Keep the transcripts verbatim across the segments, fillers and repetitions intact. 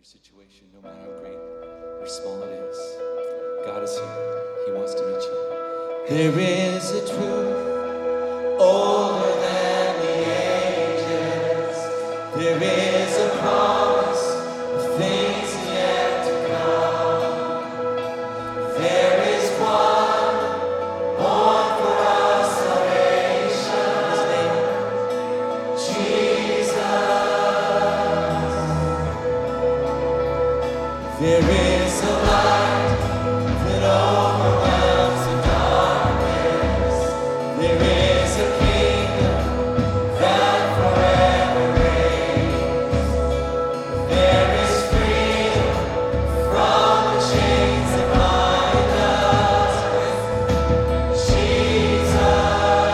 your situation, no matter how great or small it is. God is here. He wants to meet you. There is a truth older than the ages. There is a promise of things yet to come. There is one born for our salvation. His name, Jesus. There is a light that overwhelms the darkness. There is a kingdom that forever reigns. There is freedom from the chains that bind us with Jesus,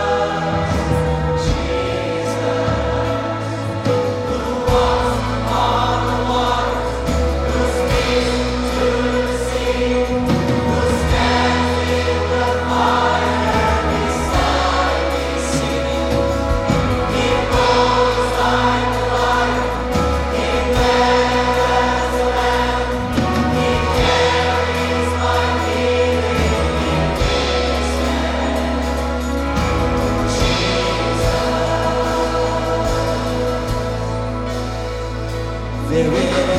Jesus, who walks on the water, who speaks to the sea, who stands in the fire beside me, singing. He moves like the light, he led as a lamb, he carries my healing in his hand. Jesus, there is